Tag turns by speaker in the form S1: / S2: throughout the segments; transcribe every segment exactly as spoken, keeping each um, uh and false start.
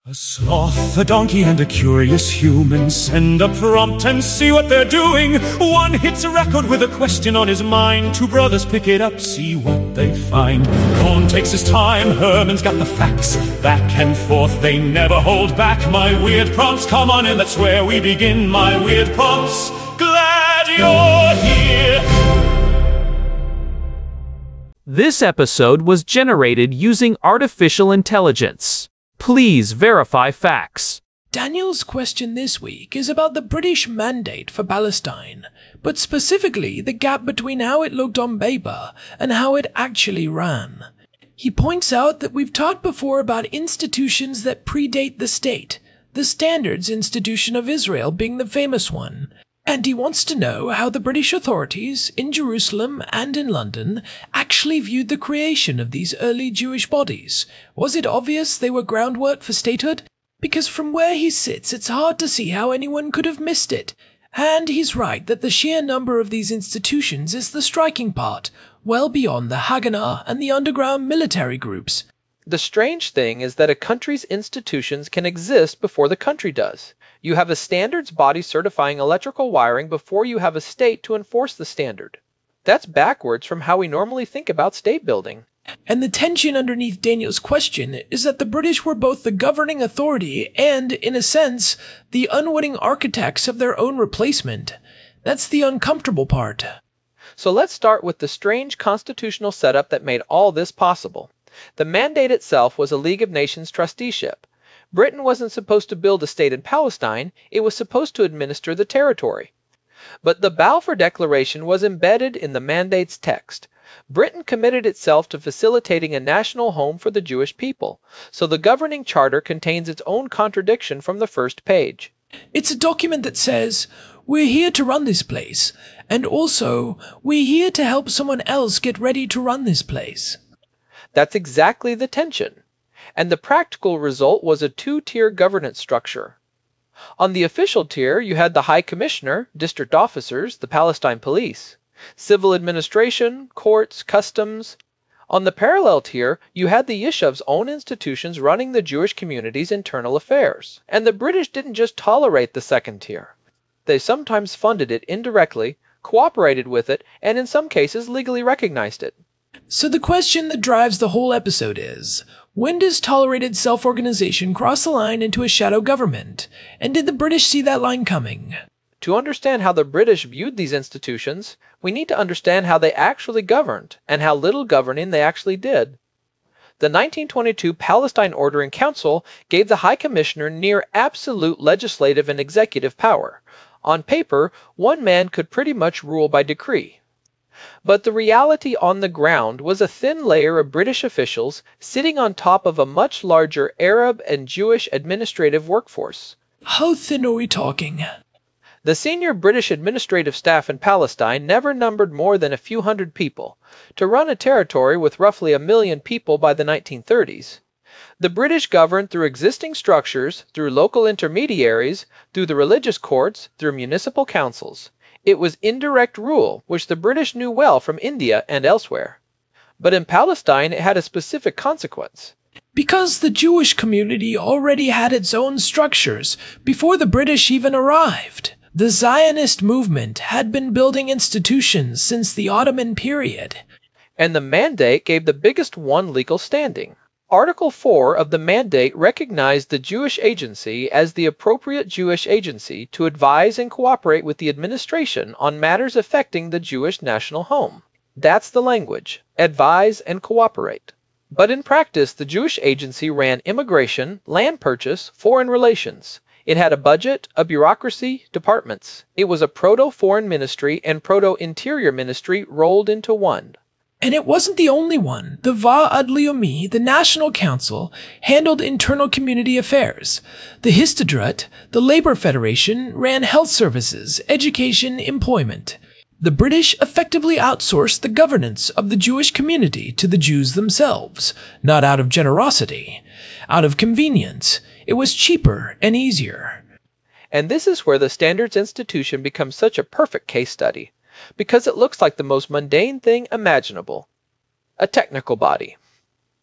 S1: A sloth, a donkey, and a curious human send a prompt and see what they're doing. One hits a record with a question on his mind. Two brothers pick it up, see what they find. Cohn takes his time, Herman's got the facts. Back and forth, they never hold back. My weird prompts, come on in, that's where we begin. My weird prompts, glad you're here.
S2: This episode was generated using artificial intelligence. Please verify facts.
S3: Daniel's question this week is about the British mandate for Palestine, but specifically the gap between how it looked on paper and how it actually ran. He points out that we've talked before about institutions that predate the state, the Standards Institution of Israel being the famous one, and he wants to know how the British authorities in Jerusalem and in London actually viewed the creation of these early Jewish bodies. Was it obvious they were groundwork for statehood? Because from where he sits, it's hard to see how anyone could have missed it. And he's right that the sheer number of these institutions is the striking part, well beyond the Haganah and the underground military groups.
S4: The strange thing is that a country's institutions can exist before the country does. You have a standards body certifying electrical wiring before you have a state to enforce the standard. That's backwards from how we normally think about state building.
S3: And the tension underneath Daniel's question is that the British were both the governing authority and, in a sense, the unwitting architects of their own replacement. That's the uncomfortable part.
S4: So let's start with the strange constitutional setup that made all this possible. The mandate itself was a League of Nations trusteeship. Britain wasn't supposed to build a state in Palestine, it was supposed to administer the territory. But the Balfour Declaration was embedded in the mandate's text. Britain committed itself to facilitating a national home for the Jewish people, so the governing charter contains its own contradiction from the first page.
S3: It's a document that says, we're here to run this place, and also, we're here to help someone else get ready to run this place.
S4: That's exactly the tension. And the practical result was a two-tier governance structure. On the official tier, you had the High Commissioner, district officers, the Palestine Police, civil administration, courts, customs. On the parallel tier, you had the Yishuv's own institutions running the Jewish community's internal affairs. And the British didn't just tolerate the second tier. They sometimes funded it indirectly, cooperated with it, and in some cases legally recognized it.
S3: So the question that drives the whole episode is, when does tolerated self-organization cross the line into a shadow government? And did the British see that line coming?
S4: To understand how the British viewed these institutions, we need to understand how they actually governed, and how little governing they actually did. The nineteen twenty-two Palestine Order in Council gave the High Commissioner near absolute legislative and executive power. On paper, one man could pretty much rule by decree. But the reality on the ground was a thin layer of British officials sitting on top of a much larger Arab and Jewish administrative workforce.
S3: How thin are we talking?
S4: The senior British administrative staff in Palestine never numbered more than a few hundred people, to run a territory with roughly a million people by the nineteen thirties. The British governed through existing structures, through local intermediaries, through the religious courts, through municipal councils. It was indirect rule, which the British knew well from India and elsewhere. But in Palestine, it had a specific consequence.
S3: Because the Jewish community already had its own structures before the British even arrived. The Zionist movement had been building institutions since the Ottoman period.
S4: And the mandate gave the biggest one legal standing. Article four of the mandate recognized the Jewish Agency as the appropriate Jewish agency to advise and cooperate with the administration on matters affecting the Jewish national home. That's the language, advise and cooperate. But in practice, the Jewish Agency ran immigration, land purchase, foreign relations. It had a budget, a bureaucracy, departments. It was a proto-foreign ministry and proto-interior ministry rolled into one.
S3: And it wasn't the only one. The Va'ad Leumi, the National Council, handled internal community affairs. The Histadrut, the Labor Federation, ran health services, education, employment. The British effectively outsourced the governance of the Jewish community to the Jews themselves, not out of generosity, out of convenience. It was cheaper and easier.
S4: And this is where the Standards Institution becomes such a perfect case study. Because it looks like the most mundane thing imaginable. A technical body.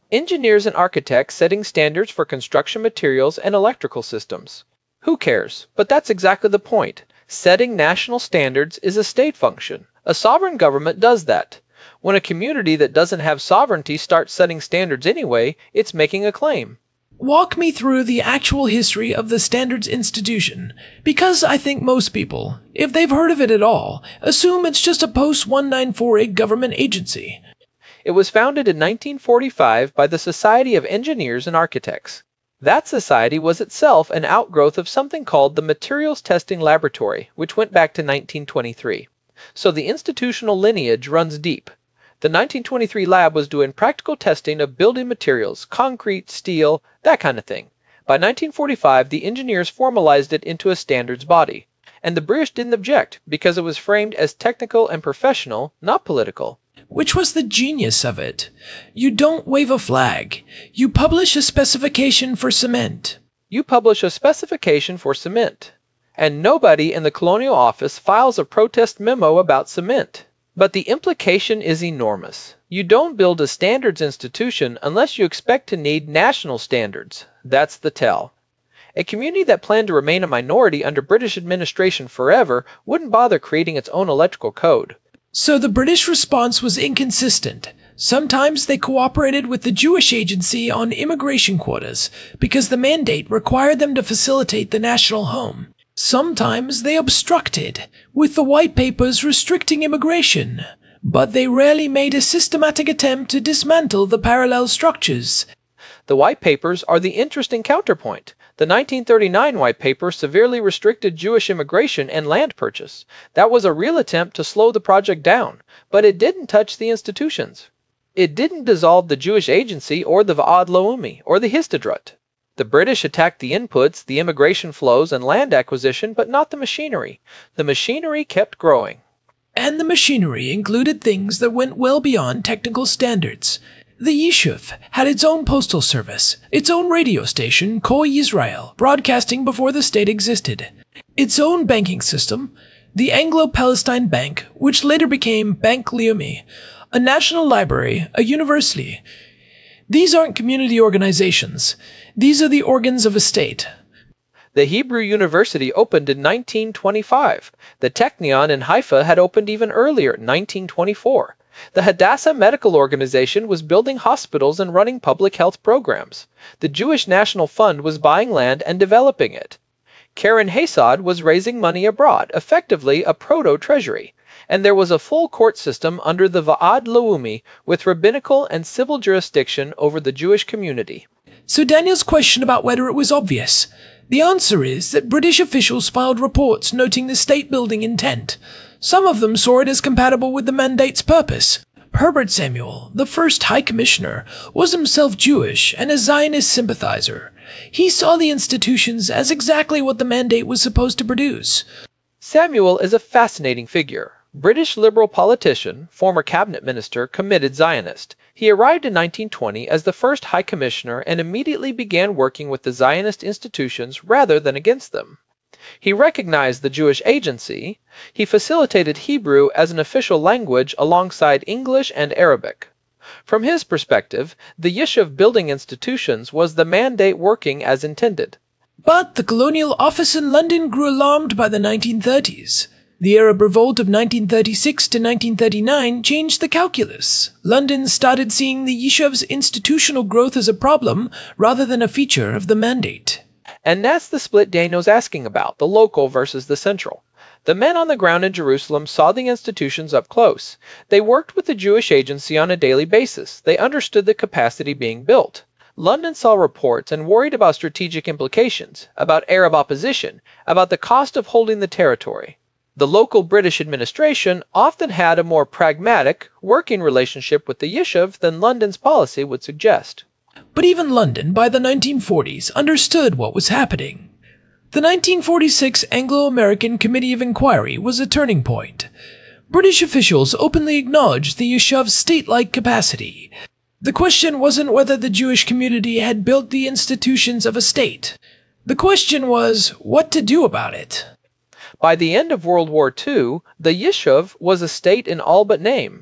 S4: Engineers and architects setting standards for construction materials and electrical systems. Who cares? But that's exactly the point. Setting national standards is a state function. A sovereign government does that. When a community that doesn't have sovereignty starts setting standards anyway, it's making a claim.
S3: Walk me through the actual history of the Standards Institution, because I think most people, if they've heard of it at all, assume it's just a post nineteen forty government agency.
S4: It was founded in nineteen forty-five by the Society of Engineers and Architects. That society was itself an outgrowth of something called the Materials Testing Laboratory, which went back to nineteen twenty-three. So the institutional lineage runs deep. The nineteen twenty-three lab was doing practical testing of building materials, concrete, steel, that kind of thing. By nineteen forty-five, the engineers formalized it into a standards body. And the British didn't object, because it was framed as technical and professional, not political.
S3: Which was the genius of it. You don't wave a flag. You publish a specification for cement.
S4: You publish a specification for cement. And nobody in the Colonial Office files a protest memo about cement. But the implication is enormous. You don't build a standards institution unless you expect to need national standards. That's the tell. A community that planned to remain a minority under British administration forever wouldn't bother creating its own electrical code.
S3: So the British response was inconsistent. Sometimes they cooperated with the Jewish Agency on immigration quotas because the mandate required them to facilitate the national home. Sometimes they obstructed, with the white papers restricting immigration, but they rarely made a systematic attempt to dismantle the parallel structures.
S4: The white papers are the interesting counterpoint. The nineteen thirty-nine white paper severely restricted Jewish immigration and land purchase. That was a real attempt to slow the project down, but it didn't touch the institutions. It didn't dissolve the Jewish Agency or the Va'ad Leumi or the Histadrut. The British attacked the inputs, the immigration flows, and land acquisition, but not the machinery. The machinery kept growing.
S3: And the machinery included things that went well beyond technical standards. The Yishuv had its own postal service, its own radio station, Kol Yisrael, broadcasting before the state existed, its own banking system, the Anglo-Palestine Bank, which later became Bank Leumi, a national library, a university. These aren't community organizations. These are the organs of a state.
S4: The Hebrew University opened in nineteen twenty-five. The Technion in Haifa had opened even earlier, nineteen twenty-four. The Hadassah Medical Organization was building hospitals and running public health programs. The Jewish National Fund was buying land and developing it. Karen Haysad was raising money abroad, effectively a proto-treasury. And there was a full court system under the Va'ad Leumi with rabbinical and civil jurisdiction over the Jewish community.
S3: So Daniel's question about whether it was obvious. The answer is that British officials filed reports noting the state-building intent. Some of them saw it as compatible with the mandate's purpose. Herbert Samuel, the first High Commissioner, was himself Jewish and a Zionist sympathizer. He saw the institutions as exactly what the mandate was supposed to produce.
S4: Samuel is a fascinating figure. British Liberal politician, former cabinet minister, committed Zionist. He arrived in nineteen twenty as the first High Commissioner and immediately began working with the Zionist institutions rather than against them. He recognized the Jewish Agency. He facilitated Hebrew as an official language alongside English and Arabic. From his perspective, the Yishuv building institutions was the mandate working as intended.
S3: But the Colonial Office in London grew alarmed by the nineteen thirties. The Arab Revolt of nineteen thirty-six to nineteen thirty-nine changed the calculus. London started seeing the Yishuv's institutional growth as a problem rather than a feature of the mandate.
S4: And that's the split Daniel's asking about, the local versus the central. The men on the ground in Jerusalem saw the institutions up close. They worked with the Jewish Agency on a daily basis. They understood the capacity being built. London saw reports and worried about strategic implications, about Arab opposition, about the cost of holding the territory. The local British administration often had a more pragmatic, working relationship with the Yishuv than London's policy would suggest.
S3: But even London, by the nineteen forties, understood what was happening. The nineteen forty-six Anglo-American Committee of Inquiry was a turning point. British officials openly acknowledged the Yishuv's state-like capacity. The question wasn't whether the Jewish community had built the institutions of a state. The question was what to do about it.
S4: By the end of World War Two, the Yishuv was a state in all but name.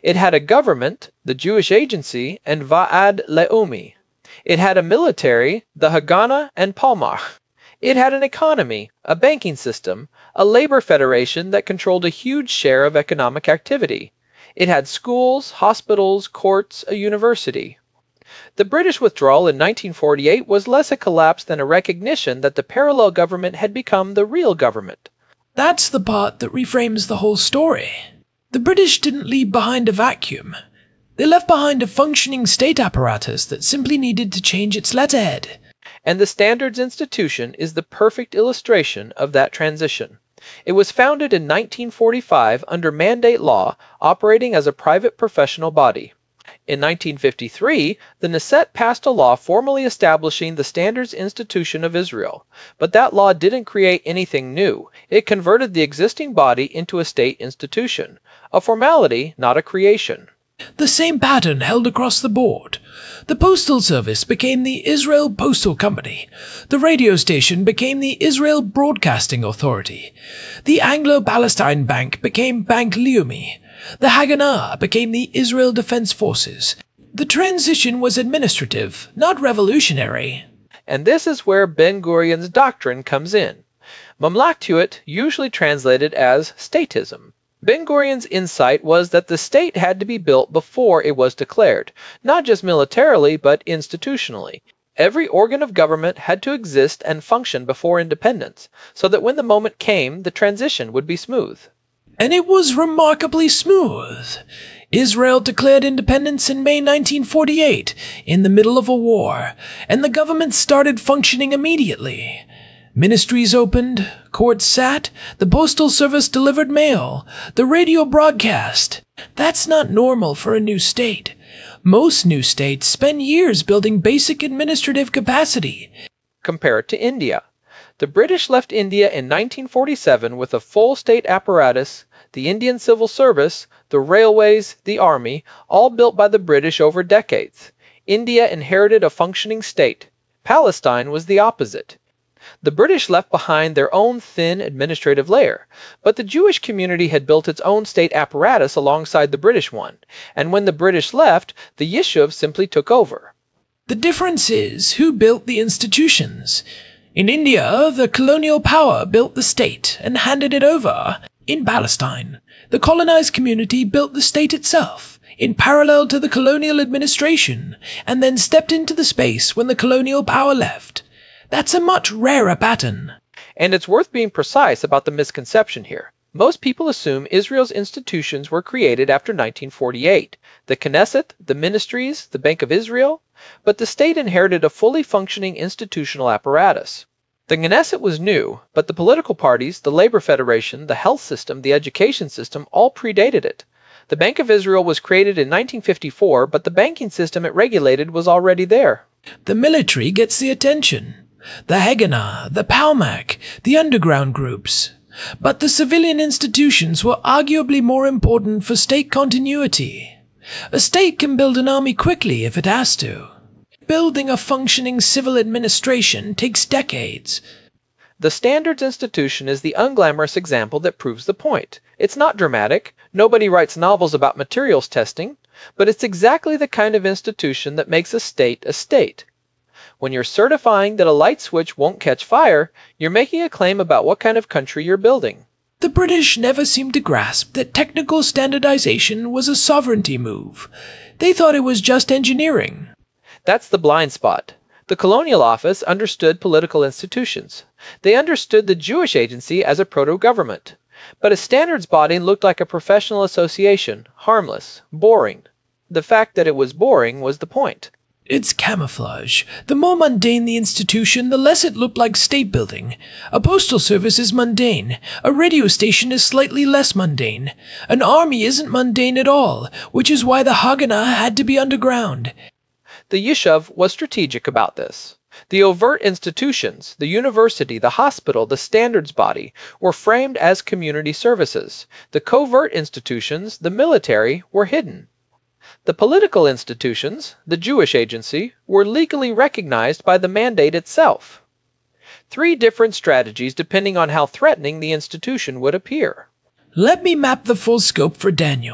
S4: It had a government, the Jewish Agency, and Va'ad Leumi. It had a military, the Haganah and Palmach. It had an economy, a banking system, a labor federation that controlled a huge share of economic activity. It had schools, hospitals, courts, a university. The British withdrawal in nineteen forty-eight was less a collapse than a recognition that the parallel government had become the real government.
S3: That's the part that reframes the whole story. The British didn't leave behind a vacuum. They left behind a functioning state apparatus that simply needed to change its letterhead.
S4: And the Standards Institution is the perfect illustration of that transition. It was founded in nineteen forty-five under mandate law, operating as a private professional body. In nineteen fifty-three, the Knesset passed a law formally establishing the Standards Institution of Israel, but that law didn't create anything new. It converted the existing body into a state institution, a formality, not a creation.
S3: The same pattern held across the board. The Postal Service became the Israel Postal Company. The radio station became the Israel Broadcasting Authority. The Anglo-Palestine Bank became Bank Leumi. The Haganah became the Israel Defense Forces. The transition was administrative, not revolutionary.
S4: And this is where Ben-Gurion's doctrine comes in. Mamlaktut, usually translated as statism. Ben-Gurion's insight was that the state had to be built before it was declared, not just militarily, but institutionally. Every organ of government had to exist and function before independence, so that when the moment came, the transition would be smooth.
S3: And it was remarkably smooth. Israel declared independence in May nineteen forty-eight, in the middle of a war, and the government started functioning immediately. Ministries opened, courts sat, the postal service delivered mail, the radio broadcast. That's not normal for a new state. Most new states spend years building basic administrative capacity.
S4: Compare it to India. The British left India in nineteen forty-seven with a full state apparatus, the Indian civil service, the railways, the army, all built by the British over decades. India inherited a functioning state. Palestine was the opposite. The British left behind their own thin administrative layer, but the Jewish community had built its own state apparatus alongside the British one, and when the British left, the Yishuv simply took over.
S3: The difference is who built the institutions. In India, the colonial power built the state and handed it over. In Palestine, the colonized community built the state itself, in parallel to the colonial administration, and then stepped into the space when the colonial power left. That's a much rarer pattern.
S4: And it's worth being precise about the misconception here. Most people assume Israel's institutions were created after nineteen forty-eight, the Knesset, the ministries, the Bank of Israel, but the state inherited a fully functioning institutional apparatus. The Knesset was new, but the political parties, the labor federation, the health system, the education system all predated it. The Bank of Israel was created in nineteen fifty-four, but the banking system it regulated was already there.
S3: The military gets the attention. The Haganah, the Palmach, the underground groups. But the civilian institutions were arguably more important for state continuity. A state can build an army quickly if it has to. Building a functioning civil administration takes decades.
S4: The Standards Institution is the unglamorous example that proves the point. It's not dramatic. Nobody writes novels about materials testing, but it's exactly the kind of institution that makes a state a state. When you're certifying that a light switch won't catch fire, you're making a claim about what kind of country you're building.
S3: The British never seemed to grasp that technical standardization was a sovereignty move. They thought it was just engineering.
S4: That's the blind spot. The Colonial Office understood political institutions. They understood the Jewish Agency as a proto-government. But a standards body looked like a professional association, harmless, boring. The fact that it was boring was the point.
S3: It's camouflage. The more mundane the institution, the less it looked like state building. A postal service is mundane. A radio station is slightly less mundane. An army isn't mundane at all, which is why the Haganah had to be underground.
S4: The Yishuv was strategic about this. The overt institutions, the university, the hospital, the standards body, were framed as community services. The covert institutions, the military, were hidden. The political institutions, the Jewish Agency, were legally recognized by the mandate itself. Three different strategies depending on how threatening the institution would appear.
S3: Let me map the full scope for Daniel.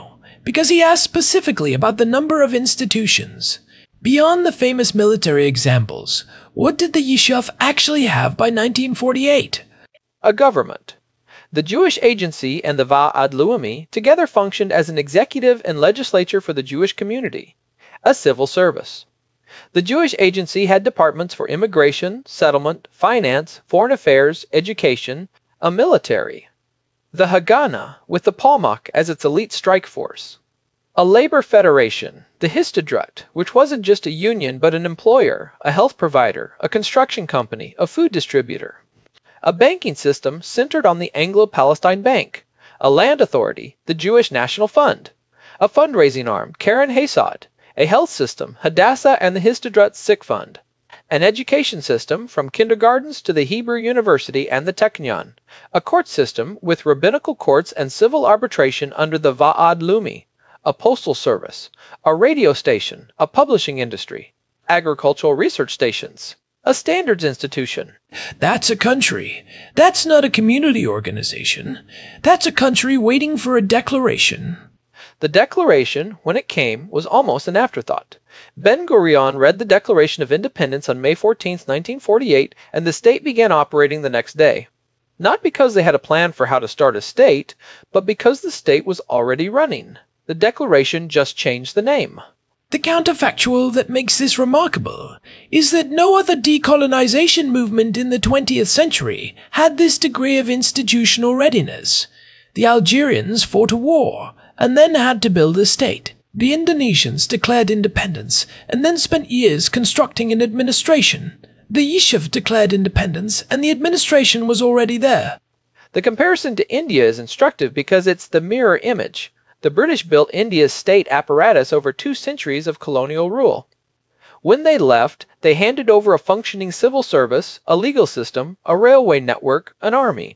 S3: because he asked specifically about the number of institutions. Beyond the famous military examples, what did the Yishuv actually have by nineteen forty-eight?
S4: A government. The Jewish Agency and the Va'ad Leumi together functioned as an executive and legislature for the Jewish community, a civil service. The Jewish Agency had departments for immigration, settlement, finance, foreign affairs, education, a military. The Haganah, with the Palmach as its elite strike force. A labor federation, the Histadrut, which wasn't just a union but an employer, a health provider, a construction company, a food distributor. A banking system centered on the Anglo-Palestine Bank, a land authority, the Jewish National Fund, a fundraising arm, Karen Hayesod, a health system, Hadassah and the Histadrut Sick Fund, an education system from kindergartens to the Hebrew University and the Technion, a court system with rabbinical courts and civil arbitration under the Va'ad Leumi, a postal service, a radio station, a publishing industry, agricultural research stations, a standards institution.
S3: That's a country. That's not a community organization. That's a country waiting for a declaration.
S4: The declaration, when it came, was almost an afterthought. Ben-Gurion read the Declaration of Independence on May fourteenth, nineteen forty-eight, and the state began operating the next day. Not because they had a plan for how to start a state, but because the state was already running. The declaration just changed the name.
S3: The counterfactual that makes this remarkable is that no other decolonization movement in the twentieth century had this degree of institutional readiness. The Algerians fought a war and then had to build a state. The Indonesians declared independence and then spent years constructing an administration. The Yishuv declared independence and the administration was already there.
S4: The comparison to India is instructive because it's the mirror image. The British built India's state apparatus over two centuries of colonial rule. When they left, they handed over a functioning civil service, a legal system, a railway network, an army.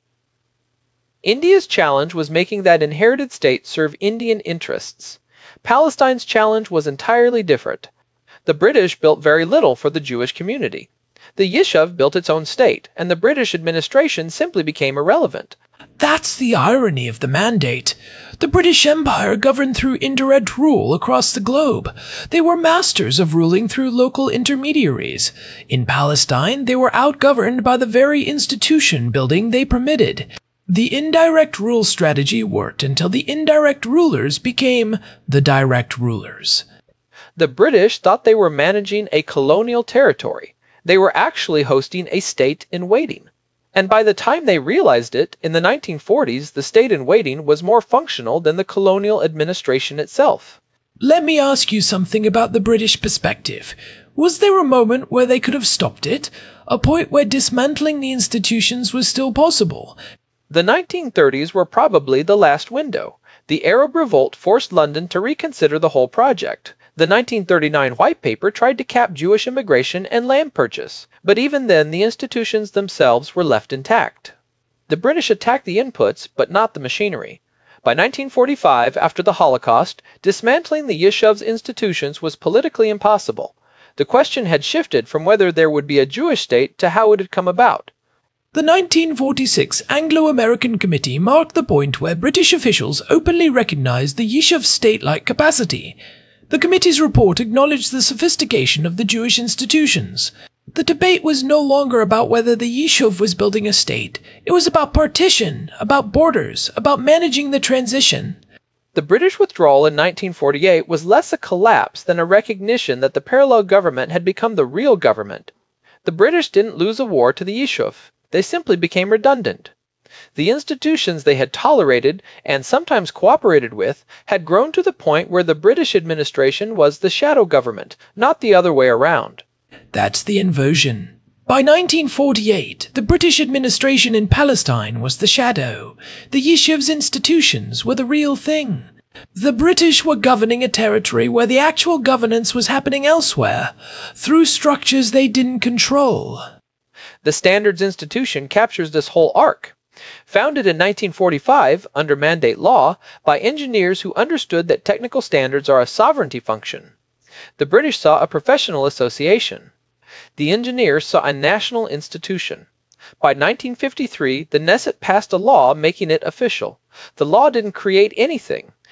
S4: India's challenge was making that inherited state serve Indian interests. Palestine's challenge was entirely different. The British built very little for the Jewish community. The Yishuv built its own state, and the British administration simply became irrelevant.
S3: That's the irony of the mandate. The British Empire governed through indirect rule across the globe. They were masters of ruling through local intermediaries. In Palestine, they were outgoverned by the very institution building they permitted. The indirect rule strategy worked until the indirect rulers became the direct rulers.
S4: The British thought they were managing a colonial territory. They were actually hosting a state in waiting. And by the time they realized it, in the nineteen forties, the state in waiting was more functional than the colonial administration itself.
S3: Let me ask you something about the British perspective. Was there a moment where they could have stopped it? A point where dismantling the institutions was still possible?
S4: The nineteen thirties were probably the last window. The Arab Revolt forced London to reconsider the whole project. The nineteen thirty-nine White Paper tried to cap Jewish immigration and land purchase, but even then the institutions themselves were left intact. The British attacked the inputs, but not the machinery. By nineteen forty-five, after the Holocaust, dismantling the Yishuv's institutions was politically impossible. The question had shifted from whether there would be a Jewish state to how it had come about.
S3: The nineteen forty-six Anglo-American Committee marked the point where British officials openly recognized the Yishuv's state-like capacity. The committee's report acknowledged the sophistication of the Jewish institutions. The debate was no longer about whether the Yishuv was building a state. It was about partition, about borders, about managing the transition.
S4: The British withdrawal in nineteen forty-eight was less a collapse than a recognition that the parallel government had become the real government. The British didn't lose a war to the Yishuv. They simply became redundant. The institutions they had tolerated and sometimes cooperated with had grown to the point where the British administration was the shadow government, not the other way around.
S3: That's the inversion. By nineteen forty-eight, the British administration in Palestine was the shadow. The Yishuv's institutions were the real thing. The British were governing a territory where the actual governance was happening elsewhere, through structures they didn't control.
S4: The Standards Institution captures this whole arc. Founded in nineteen forty-five, under mandate law, by engineers who understood that technical standards are a sovereignty function. The British saw a professional association. The engineers saw a national institution. By nineteen fifty-three, the Knesset passed a law making it official. The law didn't create anything.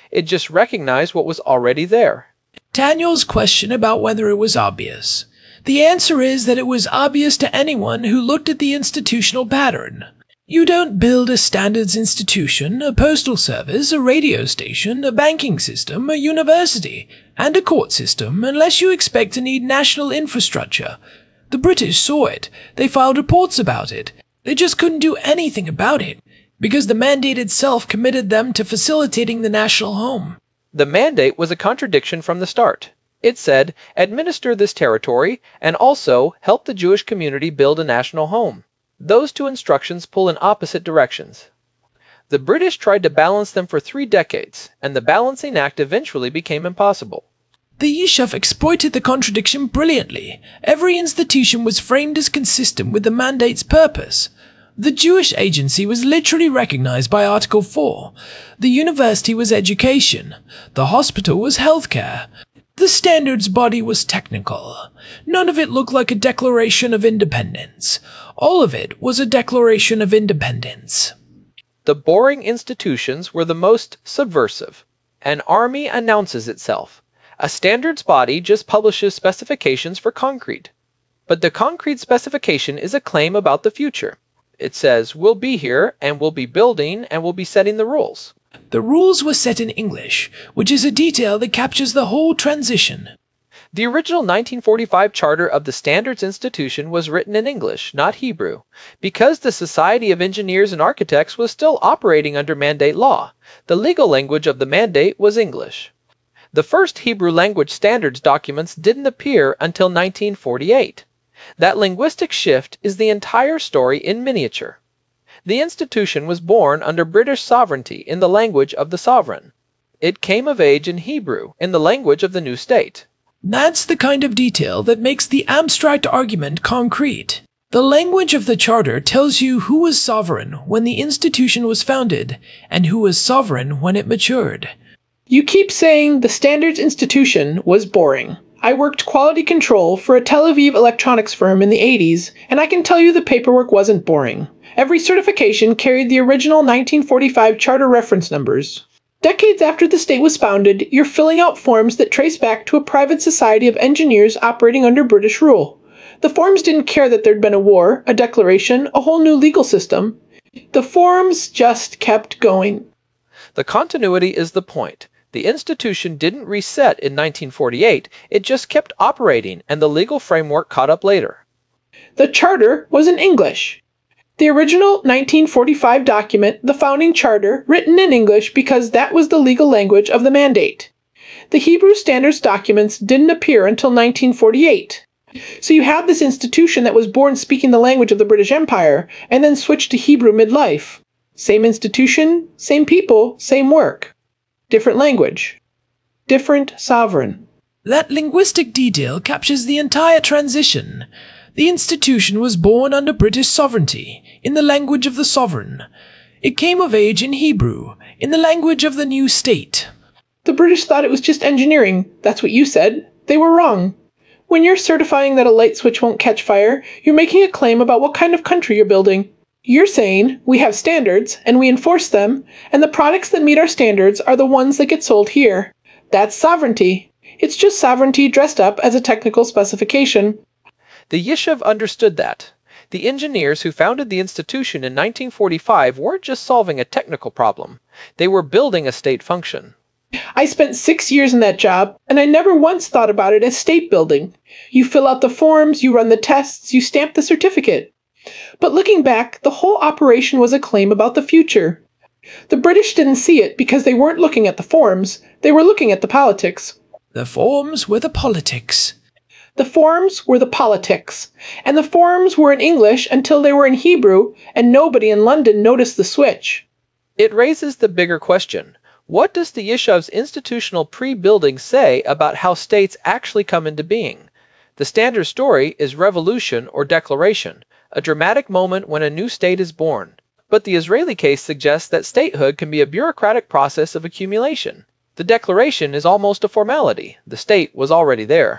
S4: It just recognized what was already there.
S3: Daniel's question about whether it was obvious. The answer is that it was obvious to anyone who looked at the institutional pattern. You don't build a standards institution, a postal service, a radio station, a banking system, a university, and a court system unless you expect to need national infrastructure. The British saw it. They filed reports about it. They just couldn't do anything about it, because the mandate itself committed them to facilitating the national home.
S4: The mandate was a contradiction from the start. It said, administer this territory, and also help the Jewish community build a national home. Those two instructions pull in opposite directions. The British tried to balance them for three decades, and the balancing act eventually became impossible.
S3: The Yishuv exploited the contradiction brilliantly. Every institution was framed as consistent with the mandate's purpose. The Jewish agency was literally recognized by Article four. The university was education. The hospital was healthcare. The standards body was technical. None of it looked like a declaration of independence. All of it was a declaration of independence.
S4: The boring institutions were the most subversive. An army announces itself. A standards body just publishes specifications for concrete. But the concrete specification is a claim about the future. It says, we'll be here, and we'll be building, and we'll be setting the rules.
S3: The rules were set in English, which is a detail that captures the whole transition.
S4: The original nineteen forty-five charter of the Standards Institution was written in English, not Hebrew, because the Society of Engineers and Architects was still operating under mandate law. The legal language of the mandate was English. The first Hebrew language standards documents didn't appear until nineteen forty-eight. That linguistic shift is the entire story in miniature. The institution was born under British sovereignty in the language of the sovereign. It came of age in Hebrew, in the language of the new state.
S3: That's the kind of detail that makes the abstract argument concrete. The language of the charter tells you who was sovereign when the institution was founded, and who was sovereign when it matured.
S5: You keep saying the Standards Institution was boring. I worked quality control for a Tel Aviv electronics firm in the eighties, and I can tell you the paperwork wasn't boring. Every certification carried the original nineteen forty-five charter reference numbers. Decades after the state was founded, you're filling out forms that trace back to a private society of engineers operating under British rule. The forms didn't care that there'd been a war, a declaration, a whole new legal system. The forms just kept going.
S4: The continuity is the point. The institution didn't reset in nineteen forty-eight, it just kept operating, and the legal framework caught up later.
S5: The charter was in English. The original nineteen forty-five document, the founding charter, written in English because that was the legal language of the mandate. The Hebrew standards documents didn't appear until nineteen forty-eight. So you have this institution that was born speaking the language of the British Empire, and then switched to Hebrew midlife. Same institution, same people, same work. Different language. Different sovereign.
S3: That linguistic detail captures the entire transition. The institution was born under British sovereignty, in the language of the sovereign. It came of age in Hebrew, in the language of the new state.
S5: The British thought it was just engineering. That's what you said. They were wrong. When you're certifying that a light switch won't catch fire, you're making a claim about what kind of country you're building. You're saying, we have standards, and we enforce them, and the products that meet our standards are the ones that get sold here. That's sovereignty. It's just sovereignty dressed up as a technical specification.
S4: The Yishuv understood that. The engineers who founded the institution in nineteen forty-five weren't just solving a technical problem. They were building a state function.
S5: I spent six years in that job, and I never once thought about it as state building. You fill out the forms, you run the tests, you stamp the certificate. But looking back, the whole operation was a claim about the future. The British didn't see it because they weren't looking at the forms, they were looking at the politics.
S3: The forms were the politics.
S5: The forms were the politics, and the forms were in English until they were in Hebrew, and nobody in London noticed the switch.
S4: It raises the bigger question. What does the Yishuv's institutional pre-building say about how states actually come into being? The standard story is revolution or declaration, a dramatic moment when a new state is born. But the Israeli case suggests that statehood can be a bureaucratic process of accumulation. The declaration is almost a formality. The state was already there.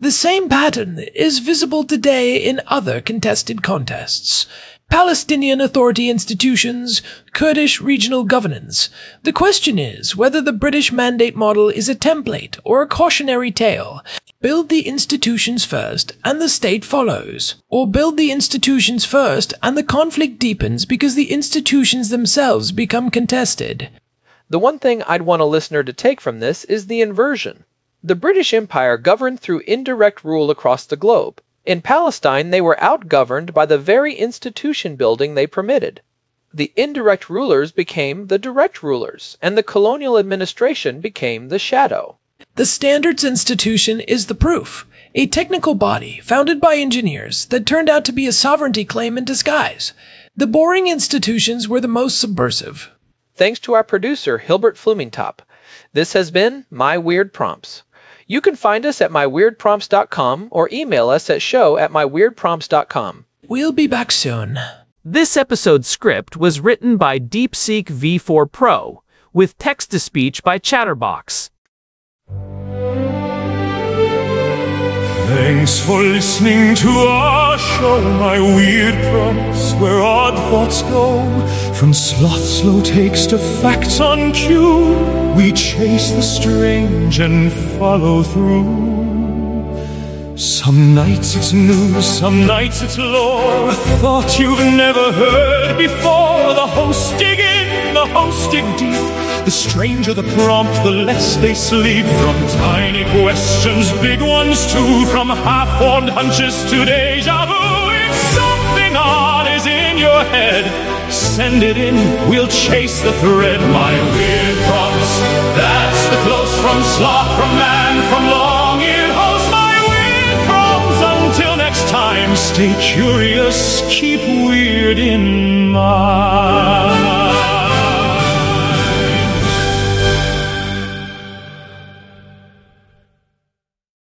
S3: The same pattern is visible today in other contested contests. Palestinian Authority institutions, Kurdish regional governance. The question is whether the British Mandate model is a template or a cautionary tale. Build the institutions first and the state follows. Or build the institutions first and the conflict deepens because the institutions themselves become contested.
S4: The one thing I'd want a listener to take from this is the inversion. The British Empire governed through indirect rule across the globe. In Palestine, they were outgoverned by the very institution building they permitted. The indirect rulers became the direct rulers, and the colonial administration became the shadow.
S3: The Standards Institution is the proof, a technical body founded by engineers that turned out to be a sovereignty claim in disguise. The boring institutions were the most subversive.
S4: Thanks to our producer, Hilbert Flumingtop. This has been My Weird Prompts. You can find us at my weird prompts dot com or email us at show at my weird prompts dot com.
S3: We'll be back soon.
S2: This episode's script was written by DeepSeek V four Pro, with text-to-speech by Chatterbox.
S1: Thanks for listening to our show, My Weird Prompts, where odd thoughts go. From sloth slow takes to facts on cue, we chase the strange and follow through. Some nights it's news, some nights it's lore, a thought you've never heard before. The hosts dig in, the hosts dig deep. The stranger the prompt, the less they sleep. From tiny questions, big ones too. From half-formed hunches to deja vu. If something odd is in your head, send it in, we'll chase the thread. My Weird Prompts, that's the close from sloth, from man, from long-eared host. My Weird Prompts, until next time, stay curious, keep weird in mind.